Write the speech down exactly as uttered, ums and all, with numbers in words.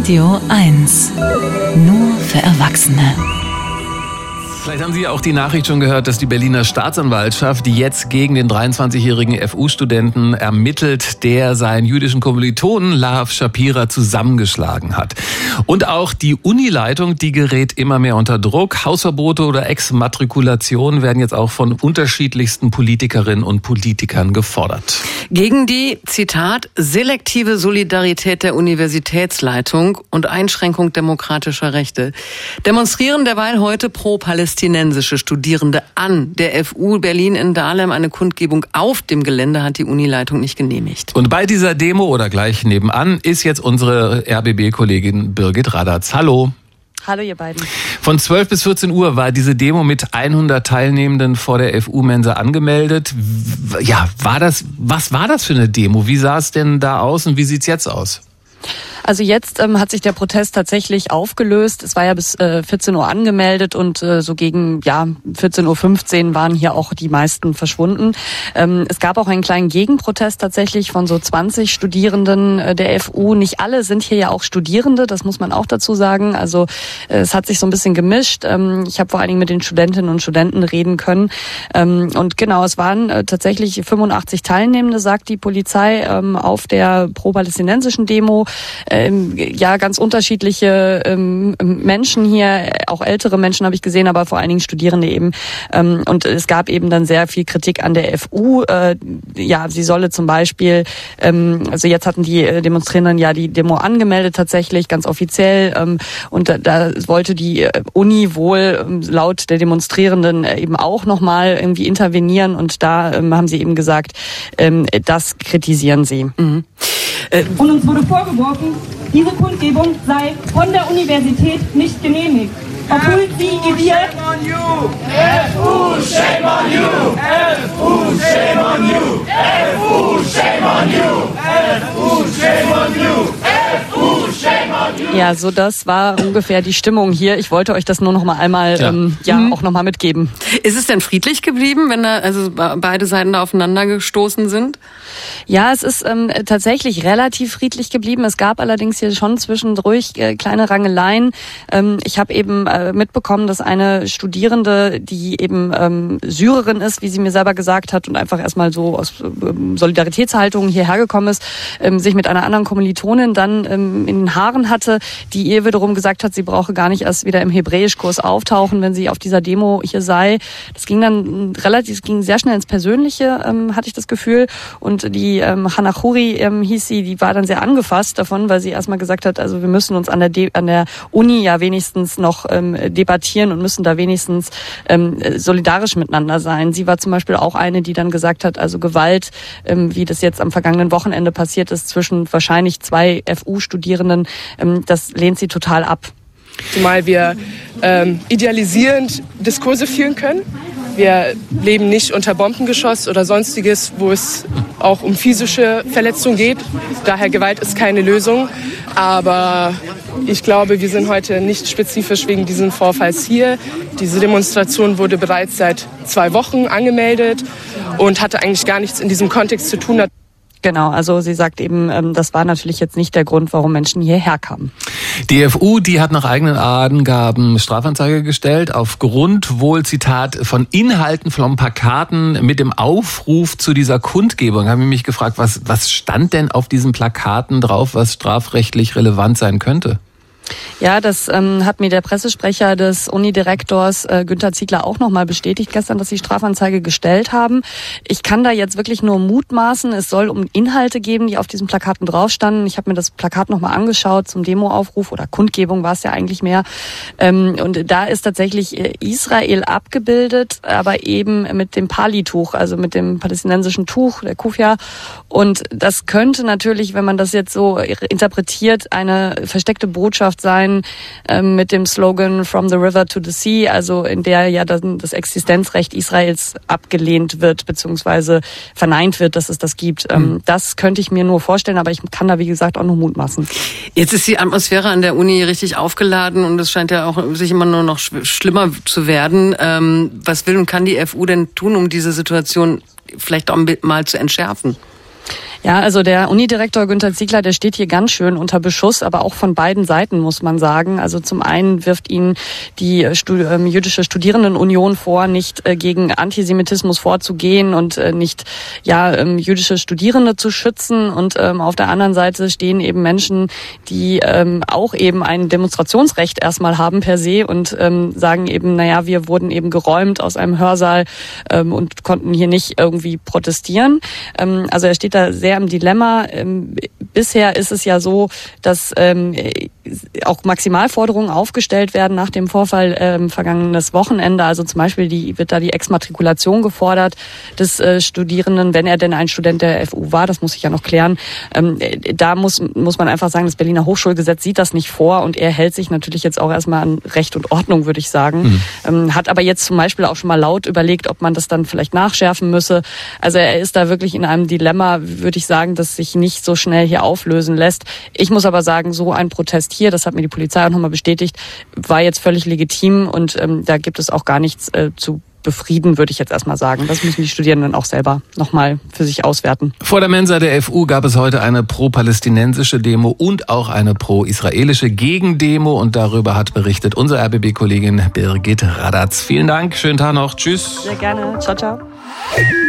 Radio eins. Nur für Erwachsene. Vielleicht haben Sie ja auch die Nachricht schon gehört, dass die Berliner Staatsanwaltschaft, die jetzt gegen den dreiundzwanzigjährigen F U-Studenten ermittelt, der seinen jüdischen Kommilitonen Lahav Shapira zusammengeschlagen hat. Und auch die Unileitung, die gerät immer mehr unter Druck. Hausverbote oder Exmatrikulationen werden jetzt auch von unterschiedlichsten Politikerinnen und Politikern gefordert. Gegen die, Zitat, selektive Solidarität der Universitätsleitung und Einschränkung demokratischer Rechte demonstrieren derweil heute pro-palästinensische Studierende an der F U Berlin in Dahlem. Eine Kundgebung auf dem Gelände hat die Unileitung nicht genehmigt. Und bei dieser Demo oder gleich nebenan ist jetzt unsere R B B-Kollegin Birgit Radatz. Hallo. Hallo ihr beiden. Von zwölf bis vierzehn Uhr war diese Demo mit hundert Teilnehmenden vor der F U-Mensa angemeldet. Ja, war das, was war das für eine Demo? Wie sah es denn da aus und wie sieht's jetzt aus? Also jetzt ähm, hat sich der Protest tatsächlich aufgelöst. Es war ja bis äh, vierzehn Uhr angemeldet und äh, so gegen ja vierzehn Uhr fünfzehn waren hier auch die meisten verschwunden. Ähm, es gab auch einen kleinen Gegenprotest tatsächlich von so zwanzig Studierenden äh, der F U. Nicht alle sind hier ja auch Studierende, das muss man auch dazu sagen. Also äh, es hat sich so ein bisschen gemischt. Ähm, ich habe vor allen Dingen mit den Studentinnen und Studenten reden können. Ähm, und genau, es waren äh, tatsächlich fünfundachtzig Teilnehmende, sagt die Polizei, ähm, auf der pro-palästinensischen Demo. Ähm, ja, ganz unterschiedliche ähm, Menschen hier, auch ältere Menschen habe ich gesehen, aber vor allen Dingen Studierende eben. Ähm, und es gab eben dann sehr viel Kritik an der F U. Äh, ja, sie solle zum Beispiel, ähm, also jetzt hatten die Demonstrierenden ja die Demo angemeldet tatsächlich, ganz offiziell. Ähm, und da, da wollte die Uni wohl ähm, laut der Demonstrierenden eben auch nochmal irgendwie intervenieren. Und da ähm, haben sie eben gesagt, ähm, das kritisieren sie. Mhm. Und uns wurde vorgeworfen, diese Kundgebung sei von der Universität nicht genehmigt. Obwohl sie ihr... F U, shame on you! F U, shame on you! F U, shame on you! F U, shame on you! F U, shame on you! Ja, so das war ungefähr die Stimmung hier. Ich wollte euch das nur noch mal einmal ja, ähm, ja mhm. auch noch mal mitgeben. Ist es denn friedlich geblieben, wenn da also beide Seiten da aufeinander gestoßen sind? Ja, es ist ähm, tatsächlich relativ friedlich geblieben. Es gab allerdings hier schon zwischendurch äh, kleine Rangeleien. Ähm, ich habe eben äh, mitbekommen, dass eine Studierende, die eben ähm, Syrerin ist, wie sie mir selber gesagt hat, und einfach erstmal so aus ähm, Solidaritätshaltung hierher gekommen ist, ähm, sich mit einer anderen Kommilitonin dann ähm, in den Haaren hatte, die ihr wiederum gesagt hat, sie brauche gar nicht erst wieder im Hebräischkurs auftauchen, wenn sie auf dieser Demo hier sei. Das ging dann relativ, ging sehr schnell ins Persönliche, ähm, hatte ich das Gefühl. Und die ähm, Hannah Khoury ähm, hieß sie, die war dann sehr angefasst davon, weil sie erstmal gesagt hat, also wir müssen uns an der De- an der Uni ja wenigstens noch ähm, debattieren und müssen da wenigstens ähm, solidarisch miteinander sein. Sie war zum Beispiel auch eine, die dann gesagt hat, also Gewalt, ähm, wie das jetzt am vergangenen Wochenende passiert ist, zwischen wahrscheinlich zwei F U-Studierenden, ähm, das lehnt sie total ab. Zumal wir ähm, idealisierend Diskurse führen können. Wir leben nicht unter Bombengeschoss oder sonstiges, wo es auch um physische Verletzungen geht. Daher Gewalt ist keine Lösung. Aber ich glaube, wir sind heute nicht spezifisch wegen dieses Vorfalls hier. Diese Demonstration wurde bereits seit zwei Wochen angemeldet und hatte eigentlich gar nichts in diesem Kontext zu tun. Genau, also sie sagt eben, das war natürlich jetzt nicht der Grund, warum Menschen hierher kamen. Die F U, die hat nach eigenen Angaben Strafanzeige gestellt, aufgrund wohl, Zitat, von Inhalten von Plakaten mit dem Aufruf zu dieser Kundgebung. Ich habe mich gefragt, was, was stand denn auf diesen Plakaten drauf, was strafrechtlich relevant sein könnte? Ja, das ähm, hat mir der Pressesprecher des Unidirektors äh, Günther Ziegler auch nochmal bestätigt gestern, dass sie Strafanzeige gestellt haben. Ich kann da jetzt wirklich nur mutmaßen. Es soll um Inhalte geben, die auf diesen Plakaten drauf standen. Ich habe mir das Plakat nochmal angeschaut zum Demoaufruf oder Kundgebung war es ja eigentlich mehr. Ähm, und da ist tatsächlich Israel abgebildet, aber eben mit dem Pali-Tuch, also mit dem palästinensischen Tuch, der Kufia. Und das könnte natürlich, wenn man das jetzt so interpretiert, eine versteckte Botschaft sein ähm, mit dem Slogan From the River to the Sea, also in der ja dann das Existenzrecht Israels abgelehnt wird beziehungsweise verneint wird, dass es das gibt. Ähm, das könnte ich mir nur vorstellen, aber ich kann da wie gesagt auch nur mutmaßen. Jetzt ist die Atmosphäre an der Uni richtig aufgeladen und es scheint ja auch sich immer nur noch schlimmer zu werden. Ähm, was will und kann die F U denn tun, um diese Situation vielleicht auch mal zu entschärfen? Ja, also der Unidirektor Günter Ziegler, der steht hier ganz schön unter Beschuss, aber auch von beiden Seiten, muss man sagen. Also zum einen wirft ihn die Studi- äh, jüdische Studierendenunion vor, nicht äh, gegen Antisemitismus vorzugehen und äh, nicht ja ähm, jüdische Studierende zu schützen. Und ähm, auf der anderen Seite stehen eben Menschen, die ähm, auch eben ein Demonstrationsrecht erstmal haben per se und ähm, sagen eben, naja, wir wurden eben geräumt aus einem Hörsaal ähm, und konnten hier nicht irgendwie protestieren. Ähm, also er steht da sehr im Dilemma. Ähm, bisher ist es ja so, dass ähm, auch Maximalforderungen aufgestellt werden nach dem Vorfall ähm, vergangenes Wochenende. Also zum Beispiel die, wird da die Exmatrikulation gefordert des äh, Studierenden, wenn er denn ein Student der F U war. Das muss ich ja noch klären. Ähm, da muss, muss man einfach sagen, das Berliner Hochschulgesetz sieht das nicht vor und er hält sich natürlich jetzt auch erstmal an Recht und Ordnung, würde ich sagen. Mhm. Ähm, hat aber jetzt zum Beispiel auch schon mal laut überlegt, ob man das dann vielleicht nachschärfen müsse. Also er ist da wirklich in einem Dilemma, würde ich sagen, das sich nicht so schnell hier auflösen lässt. Ich muss aber sagen, so ein Protest hier, das hat mir die Polizei auch nochmal bestätigt, war jetzt völlig legitim und ähm, da gibt es auch gar nichts äh, zu befrieden, würde ich jetzt erstmal sagen. Das müssen die Studierenden auch selber nochmal für sich auswerten. Vor der Mensa der F U gab es heute eine pro-palästinensische Demo und auch eine pro-israelische Gegendemo und darüber hat berichtet unsere R B B-Kollegin Birgit Radatz. Vielen Dank, schönen Tag noch, tschüss. Sehr gerne, ciao, ciao.